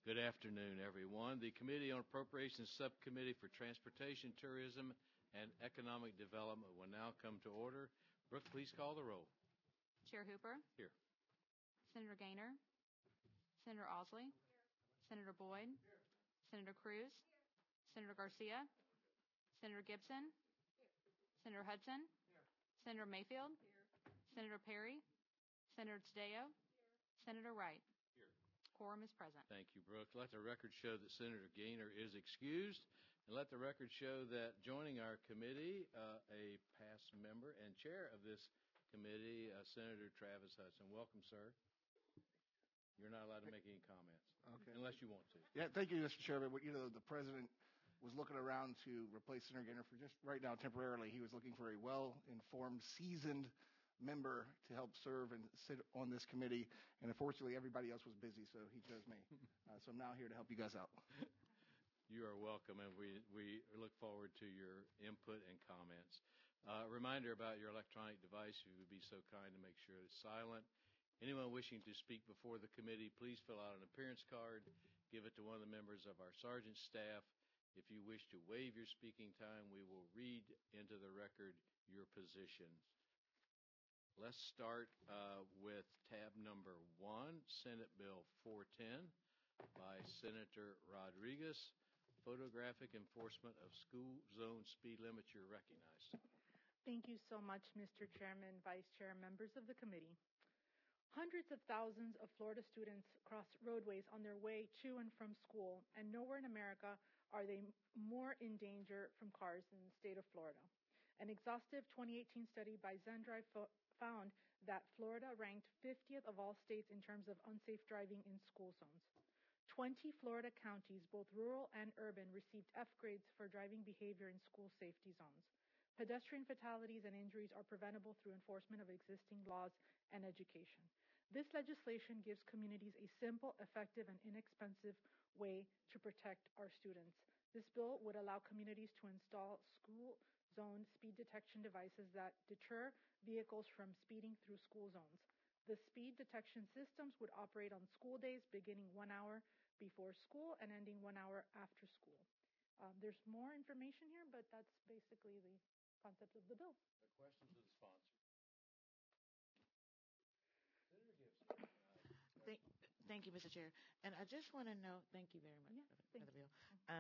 Good afternoon, everyone. The Committee on Appropriations Subcommittee for Transportation, Tourism, and Economic Development will now come to order. Brooke, please call the roll. Chair Hooper. Here. Senator Gaynor. Senator Osley. Senator Boyd. Senator Cruz. Senator Garcia. Senator Gibson. Senator Hudson. Senator Mayfield. Senator Perry. Senator Tadeo. Senator Wright. Quorum is present. Thank you, Brooke. Let the record show that Senator Gaynor is excused, and let the record show that joining our committee, a past member and chair of this committee, Senator Travis Hudson. Welcome, sir. You're not allowed to make any comments, unless you want to. Yeah, thank you, Mr. Chairman. The president was looking around to replace Senator Gaynor for just right now temporarily. He was looking for a well-informed, seasoned member to help serve and sit on this committee, and unfortunately everybody else was busy, so he chose me. So I'm now here to help you guys out. You are welcome, and we look forward to your input and comments. Reminder about your electronic device, if you would be so kind to make sure it's silent. Anyone wishing to speak before the committee, please fill out an appearance card, give it to one of the members of our sergeant staff. If you wish to waive your speaking time, we will read into the record your position. Let's start with tab number 1, Senate Bill 410 by Senator Rodriguez, photographic enforcement of school zone speed limits. You're recognized. Thank you so much, Mr. Chairman, Vice Chair, members of the committee. Hundreds of thousands of Florida students cross roadways on their way to and from school, and nowhere in America are they more in danger from cars than the state of Florida. An exhaustive 2018 study by Zendrive found that Florida ranked 50th of all states in terms of unsafe driving in school zones. 20 Florida counties, both rural and urban, received F grades for driving behavior in school safety zones. Pedestrian fatalities and injuries are preventable through enforcement of existing laws and education. This legislation gives communities a simple, effective, and inexpensive way to protect our students. This bill would allow communities to install school zone speed detection devices that deter vehicles from speeding through school zones. The speed detection systems would operate on school days beginning 1 hour before school and ending 1 hour after school. There's more information here, but that's basically the concept of the bill. The questions of the sponsor. Senator Gibson. Thank you, Mr. Chair. And I just want to know, thank you very much for the bill.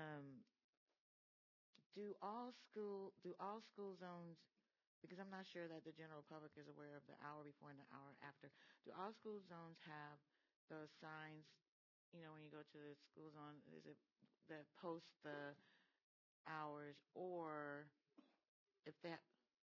Do all school zones, because I'm not sure that the general public is aware of the hour before and the hour after, do all school zones have those signs, when you go to the school zone, is it that post the hours, or if they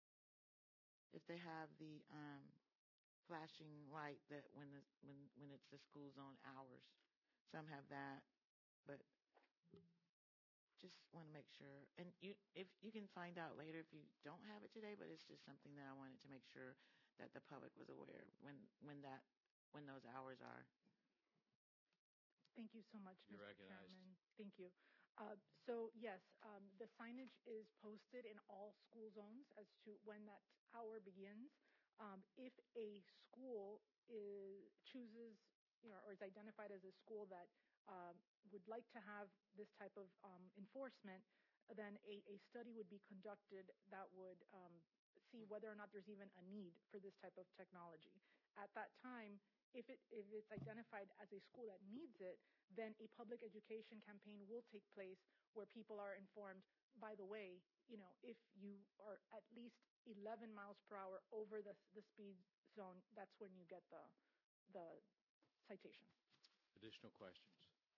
have the flashing light that when it's the school zone hours? Some have that, but just want to make sure. And if you can find out later if you don't have it today, but it's just something that I wanted to make sure that the public was aware when those hours are. Thank you so much, You're Mr. recognized. Chairman. Thank you. So yes, the signage is posted in all school zones as to when that hour begins. If a school chooses, or is identified as a school that would like to have this type of enforcement, then a study would be conducted that would see whether or not there's even a need for this type of technology. At that time, if it's identified as a school that needs it, then a public education campaign will take place where people are informed, by the way, if you are at least 11 miles per hour over the speed zone, that's when you get the citation. Additional questions?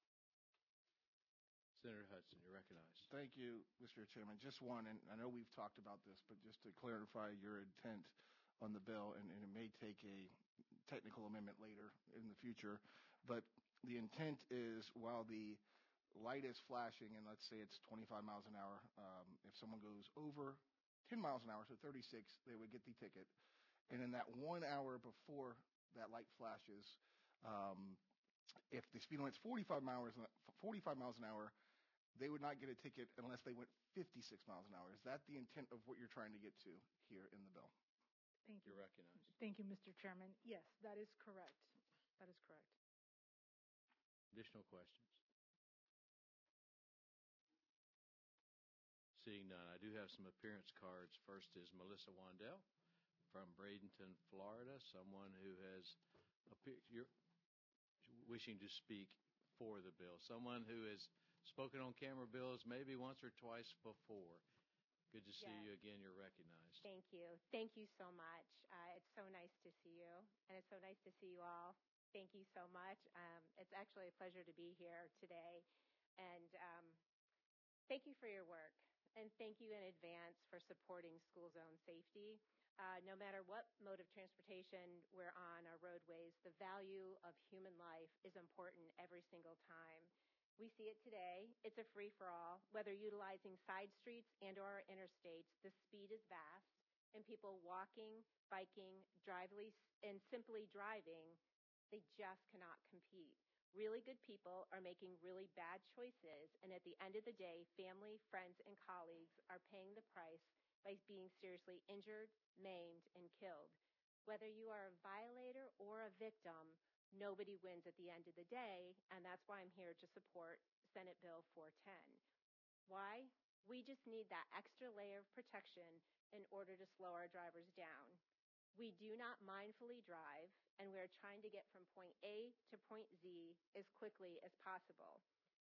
Senator Hudson, you're recognized. Thank you, Mr. Chairman. Just one, and I know we've talked about this, but just to clarify your intent on the bill, and it may take a technical amendment later in the future, but the intent is while the light is flashing, and let's say it's 25 miles an hour, if someone goes over 10 miles an hour, so 36, they would get the ticket. And in that 1 hour before that light flashes, if the speed limit's 45 miles an hour, they would not get a ticket unless they went 56 miles an hour. Is that the intent of what you're trying to get to here in the bill? Thank you. You're recognized. Thank you, Mr. Chairman. Yes, that is correct. That is correct. Additional questions? Seeing none, I do have some appearance cards. First is Melissa Wandell from Bradenton, Florida, someone who has you're wishing to speak for the bill, someone who has spoken on camera bills maybe once or twice before. Good to see you again. You're recognized. Thank you. Thank you so much. It's so nice to see you, and it's so nice to see you all. Thank you so much. It's actually a pleasure to be here today, and thank you for your work, and thank you in advance for supporting school zone safety. No matter what mode of transportation we're on our roadways, the value of human life is important every single time. We see it today. It's a free-for-all. Whether utilizing side streets and or our interstates, the speed is vast, and people walking, biking, and simply driving, they just cannot compete. Really good people are making really bad choices, and at the end of the day, family, friends, and colleagues are paying the price by being seriously injured, maimed, and killed. Whether you are a violator or a victim, nobody wins at the end of the day, and that's why I'm here to support Senate Bill 410. Why? We just need that extra layer of protection in order to slow our drivers down. We do not mindfully drive, and we are trying to get from point A to point Z as quickly as possible.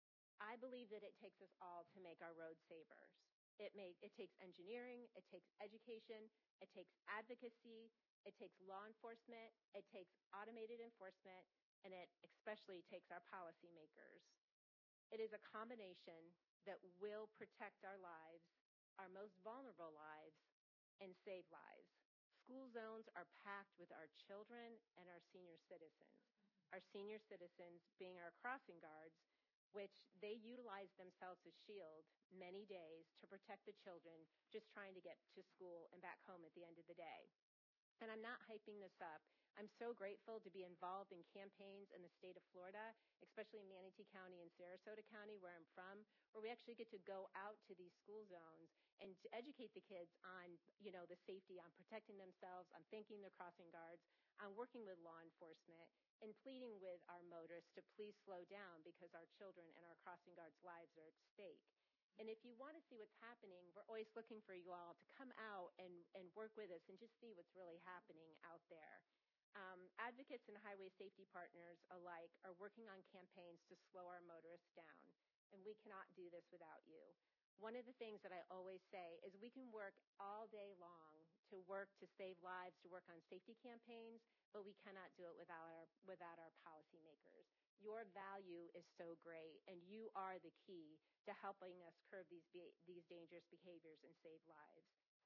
I believe that it takes us all to make our roads safer. It takes engineering, it takes education, it takes advocacy, it takes law enforcement, it takes automated enforcement, and it especially takes our policymakers. It is a combination that will protect our lives, our most vulnerable lives, and save lives. School zones are packed with our children and our senior citizens. Our senior citizens being our crossing guards, which they utilize themselves as shield many days to protect the children just trying to get to school and back home at the end of the day. And I'm not hyping this up. I'm so grateful to be involved in campaigns in the state of Florida, especially in Manatee County and Sarasota County, where I'm from, where we actually get to go out to these school zones and to educate the kids on, the safety, on protecting themselves, on thanking their crossing guards, on working with law enforcement, and pleading with our motorists to please slow down because our children and our crossing guards' lives are at stake. And if you want to see what's happening, we're always looking for you all to come out and work with us and just see what's really happening out there. Advocates and highway safety partners alike are working on campaigns to slow our motorists down, and we cannot do this without you. One of the things that I always say is we can work all day long to work to save lives, to work on safety campaigns, but we cannot do it without our policymakers. Your value is so great, and you are the key to helping us curb these dangerous behaviors and save lives.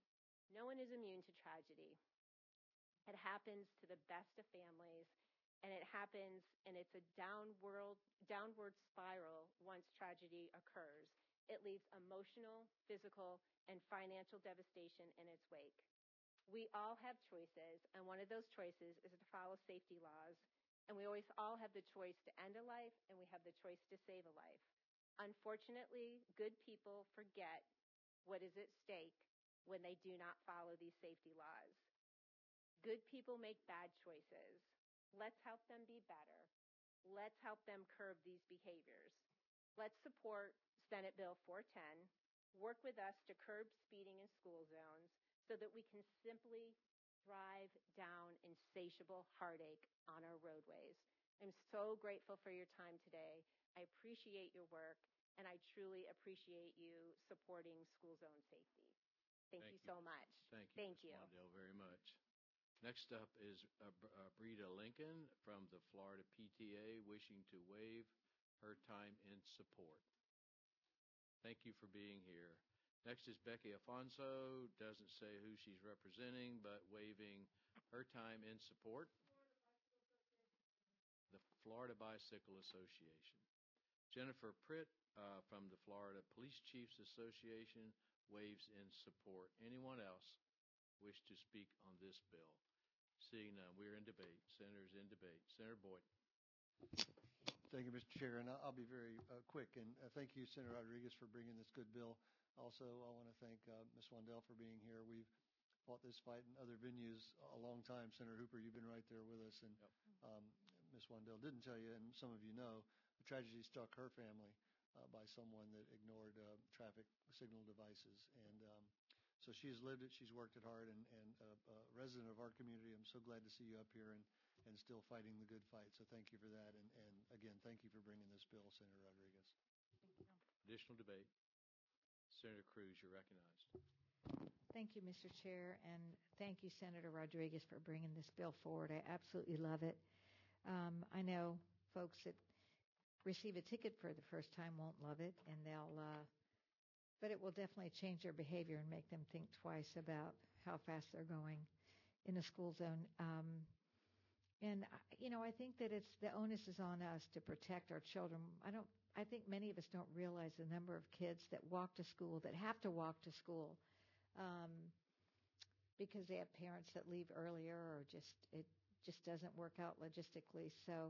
No one is immune to tragedy. It happens to the best of families, and it happens, and it's a downward spiral once tragedy occurs. It leaves emotional, physical, and financial devastation in its wake. We all have choices, and one of those choices is to follow safety laws. And we always all have the choice to end a life, and we have the choice to save a life. Unfortunately, good people forget what is at stake when they do not follow these safety laws. Good people make bad choices. Let's help them be better. Let's help them curb these behaviors. Let's support Senate Bill 410. Work with us to curb speeding in school zones so that we can simply drive down insatiable heartache on our roadways. I'm so grateful for your time today. I appreciate your work, and I truly appreciate you supporting school zone safety. Thank you so much. Thank you, Ms. Wandell, very much. Next up is Brita Lincoln from the Florida PTA wishing to waive her time in support. Thank you for being here. Next is Becky Afonso, doesn't say who she's representing, but waiving her time in support. The Florida Bicycle Association. Jennifer Pritt from the Florida Police Chiefs Association waives in support. Anyone else wish to speak on this bill? Seeing none, we're in debate. Senator's in debate. Senator Boyd. Thank you, Mr. Chair, and I'll be very quick. And thank you, Senator Rodriguez, for bringing this good bill. Also, I want to thank Ms. Wandell for being here. We've fought this fight in other venues a long time. Senator Hooper, you've been right there with us. And Ms. Wandell didn't tell you, and some of you know, the tragedy struck her family by someone that ignored traffic signal devices. And so she has lived it. She's worked it hard, and a resident of our community. I'm so glad to see you up here and still fighting the good fight. So thank you for that. And again, thank you for bringing this bill, Senator Rodriguez. Additional debate. Senator Cruz, you're recognized. Thank you, Mr. Chair, and thank you, Senator Rodriguez, for bringing this bill forward. I absolutely love it. I know folks that receive a ticket for the first time won't love it, and but it will definitely change their behavior and make them think twice about how fast they're going in a school zone. I think that the onus is on us to protect our children. I think many of us don't realize the number of kids that walk to school, that have to walk to school, because they have parents that leave earlier, or it just doesn't work out logistically. So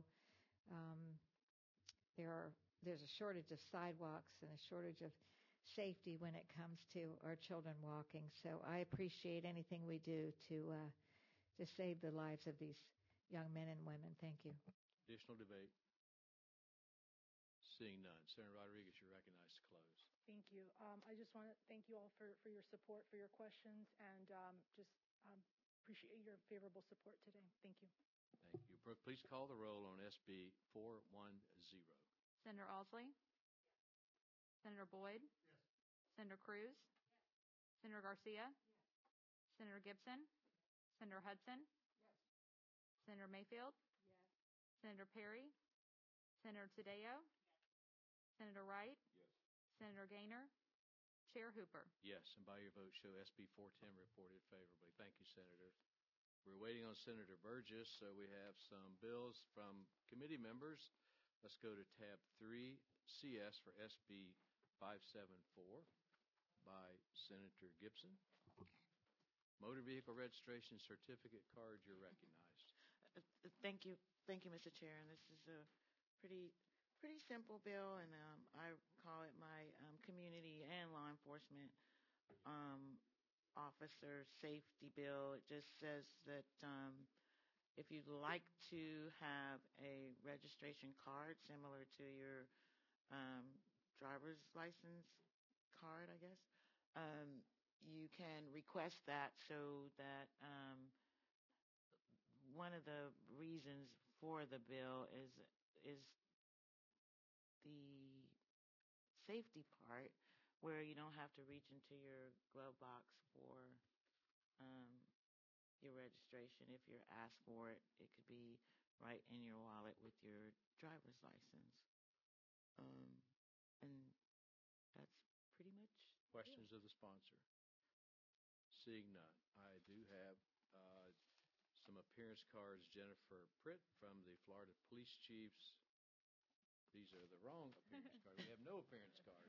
there's a shortage of sidewalks and a shortage of safety when it comes to our children walking. So I appreciate anything we do to save the lives of these young men and women. Thank you. Additional debate. Seeing none. Senator Rodriguez, you're recognized to close. Thank you. I just want to thank you all for your support, for your questions, and appreciate your favorable support today. Thank you. Thank you. Brooke, please call the roll on SB 410. Senator Owsley? Senator Boyd? Yes. Senator Cruz? Yes. Senator Garcia? Yes. Senator Gibson? Senator Hudson? Yes. Senator Mayfield? Yes. Senator Perry? Senator Tadeo? Yes. Senator Wright? Yes. Senator Gaynor? Chair Hooper? Yes, and by your vote, show SB 410 reported favorably. Thank you, Senator. We're waiting on Senator Burgess, so we have some bills from committee members. Let's go to tab 3, CS for SB 574 by Senator Gibson. Motor Vehicle Registration Certificate Card, you're recognized. Thank you, Mr. Chair. And this is a pretty simple bill, and I call it my community and law enforcement officer safety bill. It just says that if you'd like to have a registration card similar to your driver's license card, I guess, you can request that, so that one of the reasons for the bill is the safety part, where you don't have to reach into your glove box for your registration. If you're asked for it, it could be right in your wallet with your driver's license. And that's pretty much questions of the sponsor. Seeing none, I do have some appearance cards. Jennifer Pritt from the Florida Police Chiefs. These are the wrong appearance cards. We have no appearance cards.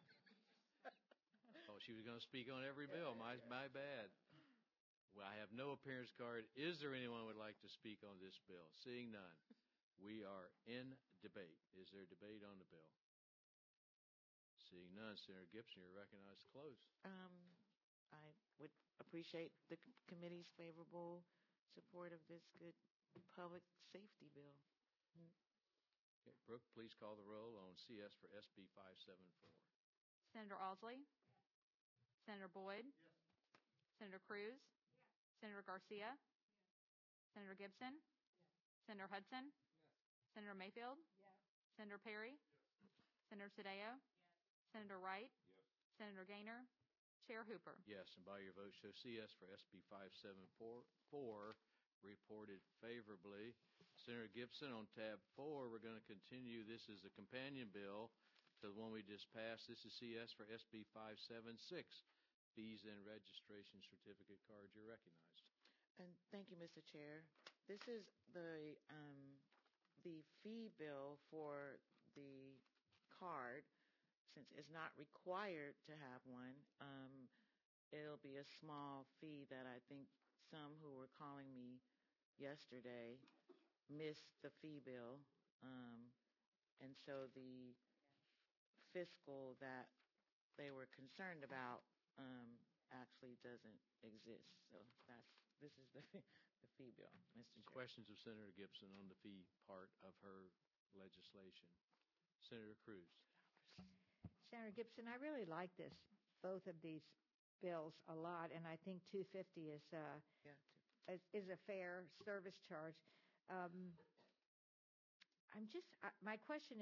Oh, she was going to speak on every bill. My bad. Well, I have no appearance card. Is there anyone who would like to speak on this bill? Seeing none, we are in debate. Is there debate on the bill? Seeing none, Senator Gibson, you're recognized to close. I would appreciate the committee's favorable support of this good public safety bill. Okay, Brooke, please call the roll on CS for SB 574. Senator Owsley? Yes. Senator Boyd? Yes. Senator Cruz? Yes. Senator Garcia? Yes. Senator Gibson? Yes. Senator Hudson? Yes. Senator Mayfield? Yes. Senator Perry? Yes. Senator Tadeo? Yes. Senator Wright? Yes. Senator Gaynor? Chair Hooper? Yes, and by your vote, show CS for SB 574 reported favorably. Senator Gibson, on tab 4, we're going to continue. This is a companion bill to the one we just passed. This is CS for SB 576, fees and registration certificate cards. You're recognized. And thank you, Mr. Chair. This is the fee bill for the card. Since it's not required to have one, it'll be a small fee that I think some who were calling me yesterday missed the fee bill. And so the fiscal that they were concerned about actually doesn't exist. So this is the fee bill, Mr. Chair. Questions of Senator Gibson on the fee part of her legislation? Senator Cruz. Senator Gibson, I really like both of these bills a lot, and I think 250 Yeah. is a fair service charge. Um, my question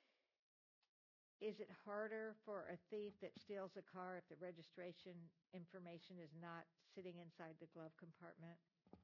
is it harder for a thief that steals a car if the registration information is not sitting inside the glove compartment?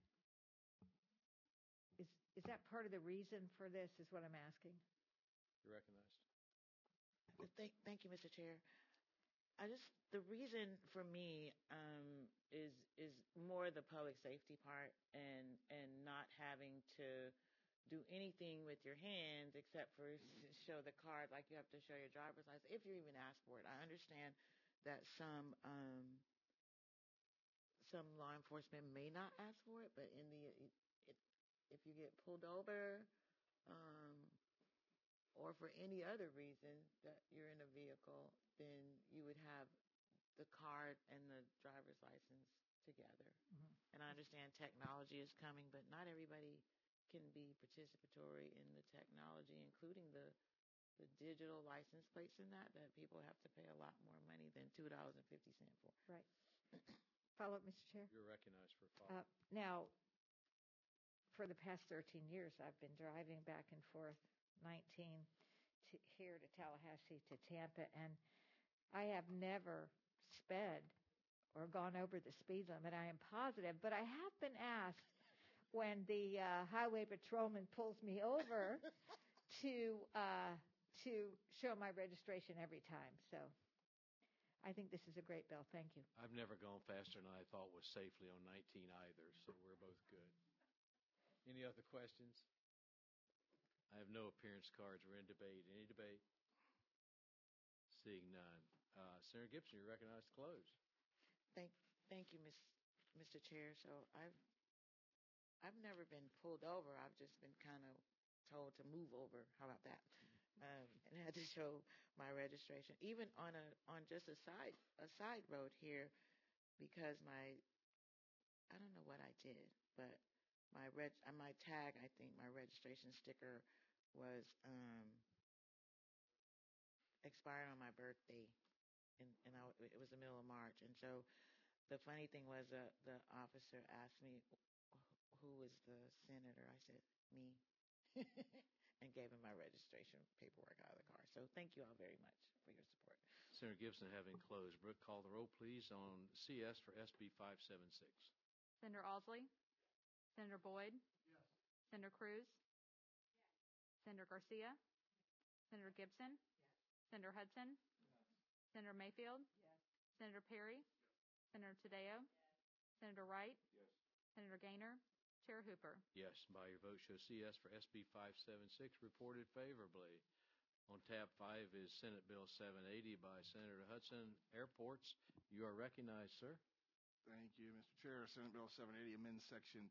Is that part of the reason for this, is what I'm asking? You're recognized. Thank you, Mr. Chair. The reason for me is more the public safety part and not having to do anything with your hands except for show the card, like you have to show your driver's license if you even ask for it. I understand that some law enforcement may not ask for it, but if you get pulled over, or for any other reason that you're in a vehicle, then you would have the card and the driver's license together. Mhm. And I understand technology is coming, but not everybody can be participatory in the technology, including the digital license plates and that people have to pay a lot more money than $2.50 for. Right. Follow up, Mr. Chair? You're recognized for follow-up. Now, for the past 13 years, I've been driving back and forth 19 here to Tallahassee to Tampa, and I have never sped or gone over the speed limit. I am positive, but I have been asked when the highway patrolman pulls me over to show my registration every time. So I think this is a great bill. Thank you. I've never gone faster than I thought was safely on 19 either, so we're both good. Any other questions? I have no appearance cards. We're in debate. Any debate? Seeing none. Senator Gibson, you're recognized to close. Thank you, Mr. Chair. So I've never been pulled over. I've just been kind of told to move over. How about that? And had to show my registration, even on just a side road here, because I don't know what I did, but my tag, I think my registration sticker was expired on my birthday, and it was the middle of March. And so the funny thing was, the officer asked me, who was the senator? I said, me. And gave him my registration paperwork out of the car. So thank you all very much for your support. Senator Gibson, having closed. Brooke, call the roll, please, on CS for SB 576. Senator Owsley? Senator Boyd? Yes. Senator Cruz? Yes. Senator Garcia? Senator Gibson? Yes. Senator Hudson? Yes. Senator Mayfield? Yes. Senator Perry? Yes. Senator Tadeo? Yes. Senator Wright? Yes. Senator Gaynor? Chair Hooper? Yes, by your vote, show CS for SB 576 reported favorably. On tab 5 is Senate Bill 780 by Senator Hudson. Airports, you are recognized, sir. Thank you, Mr. Chair. Senate Bill 780 amends Section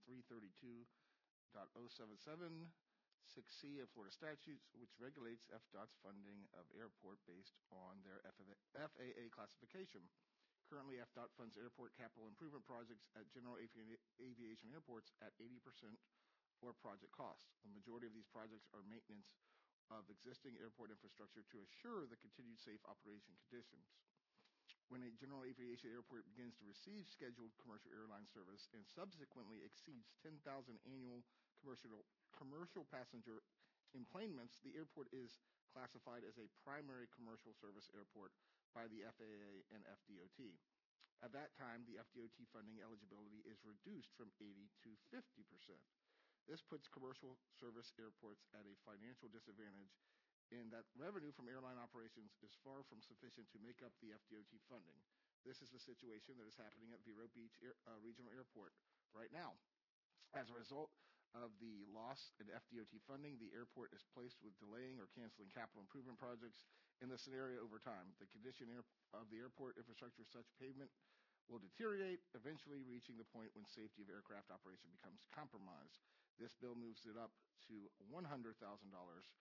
332.077 6C of Florida statutes, which regulates FDOT's funding of airport based on their FAA classification. Currently, FDOT funds airport capital improvement projects at general aviation airports at 80% or project cost. The majority of these projects are maintenance of existing airport infrastructure to assure the continued safe operation conditions. When a general aviation airport begins to receive scheduled commercial airline service and subsequently exceeds 10,000 annual commercial passenger enplanements, the airport is classified as a primary commercial service airport by the FAA and FDOT. At that time, the FDOT funding eligibility is reduced from 80 to 50%. This puts commercial service airports at a financial disadvantage in that revenue from airline operations is far from sufficient to make up the FDOT funding. This is the situation that is happening at Vero Beach Regional Airport right now. As a result of the loss in FDOT funding, the airport is placed with delaying or canceling capital improvement projects in the scenario over time. The condition of the airport infrastructure, such pavement will deteriorate, eventually reaching the point when safety of aircraft operation becomes compromised. This bill moves it up to $100,000. 100,000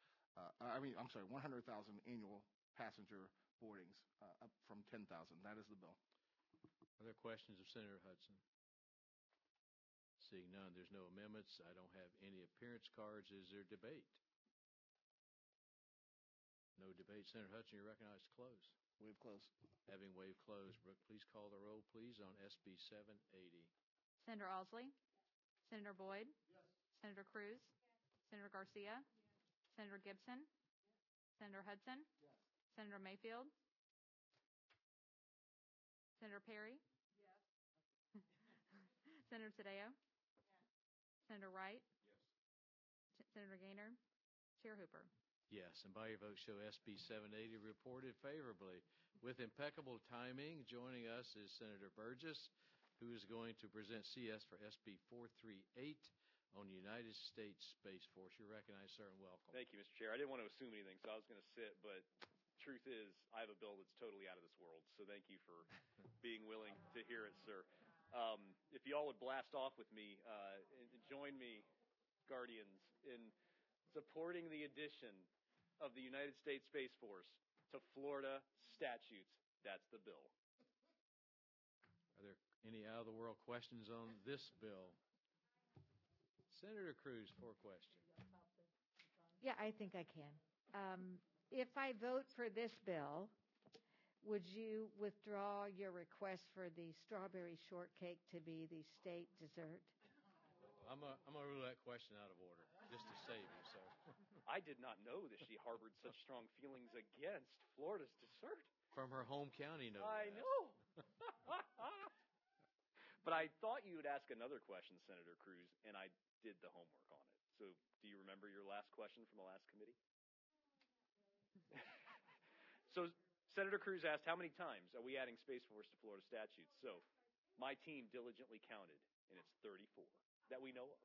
annual passenger boardings, up from 10,000. That is the bill. Are there questions of Senator Hudson? Seeing none, there's no amendments. I don't have any appearance cards. Is there debate? No debate. debate. Senator Hudson, you're recognized to close. Waive close. Having waived close, Brooke, please call the roll, please, on SB 780. Senator Owsley? Senator Boyd? Senator Cruz? Senator Garcia? Senator Gibson? Senator Hudson? Senator Mayfield? Senator Perry? Senator Tadeo? Senator Wright? Senator Gaynor? Chair Hooper? Yes, and by your vote show SB 780 reported favorably. With impeccable timing, joining us is Senator Burgess, who is going to present CS for SB 438 on United States Space Force. You're recognized, sir, and welcome. Thank you, Mr. Chair. I didn't want to assume anything, so I was going to sit, but truth is, I have a bill that's totally out of this world, so thank you for being willing to hear it, sir. If you all would blast off with me and join me, Guardians, in supporting the addition of the United States Space Force to Florida statutes. That's the bill. Are there any out-of-the-world questions on this bill? Senator Cruz, for a question. Yeah, I think I can. If I vote for this bill, would you withdraw your request for the strawberry shortcake to be the state dessert? I'm gonna rule that question out of order, just to save you, sir. I did not know that she harbored such strong feelings against Florida's dessert. From her home county, no I less. know. But I thought you would ask another question, Senator Cruz, and I did the homework on it. So do you remember your last question from the last committee? So Senator Cruz asked, how many times are we adding Space Force to Florida statutes? So my team diligently counted, and it's 34 that we know of.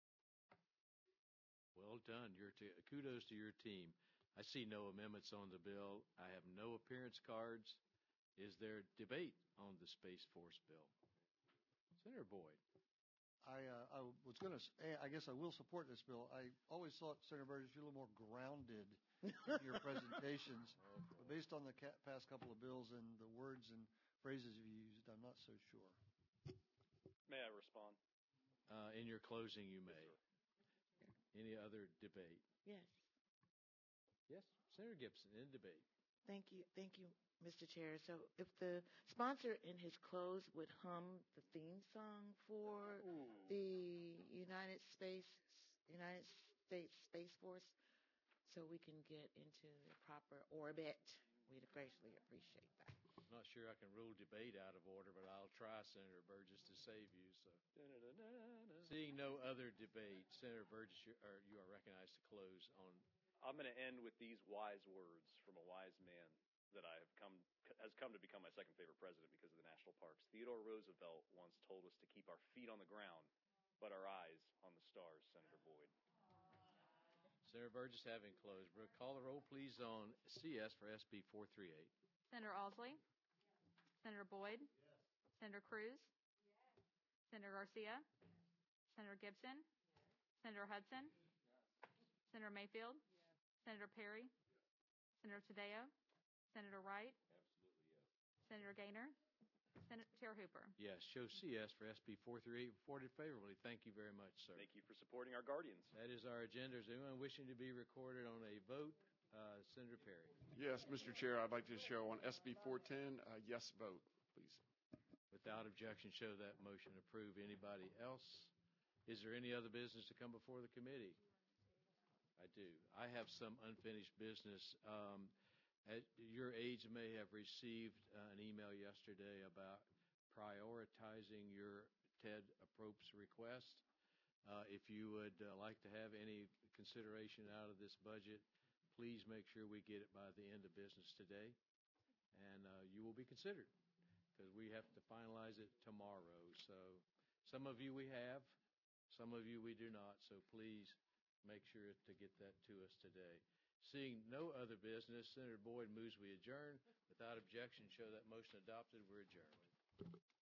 Well done. Kudos to your team. I see no amendments on the bill. I have no appearance cards. Is there debate on the Space Force bill? Senator Boyd. I was going to say, I guess I will support this bill. I always thought, Senator Burgess, you're a little more grounded in your presentations. But based on the past couple of bills and the words and phrases you used, I'm not so sure. May I respond? In your closing, you may. Any other debate? Yes. Yes, Senator Gibson, in debate. Thank you, Mr. Chair. So if the sponsor in his close would hum the theme song for the United States Space Force, so we can get into the proper orbit, we'd greatly appreciate that. I'm not sure I can rule debate out of order, but I'll try, Senator Burgess, to save you. So, seeing no other debate, Senator Burgess, you are recognized to close on. I'm going to end with these wise words from a wise man that has come to become my second favorite president because of the national parks. Theodore Roosevelt once told us to keep our feet on the ground, but our eyes on the stars, Senator Boyd. Senator Burgess, having closed. Brooke, call the roll, please, on CS for SB 438. Senator Owsley? Senator Boyd? Senator Cruz? Senator Garcia? Senator Gibson? Senator Hudson? Senator Mayfield? Senator Perry? Senator Tadeo? Senator Wright? Senator Gaynor? Chair Hooper? Yes, show CS for SB 438 reported favorably. Thank you very much, sir. Thank you for supporting our Guardians. That is our agenda. Is anyone wishing to be recorded on a vote? Senator Perry. Yes, Mr. Chair, I'd like to show on SB 410, yes vote, please. Without objection, show that motion approved. Anybody else? Is there any other business to come before the committee? I do. I have some unfinished business. At your aides may have received an email yesterday about prioritizing your TED appropriate request. If you would like to have any consideration out of this budget, please make sure we get it by the end of business today, and you will be considered because we have to finalize it tomorrow. So some of you we have, some of you we do not, so please make sure to get that to us today. Seeing no other business, Senator Boyd moves we adjourn. Without objection, show that motion adopted. We're adjourned.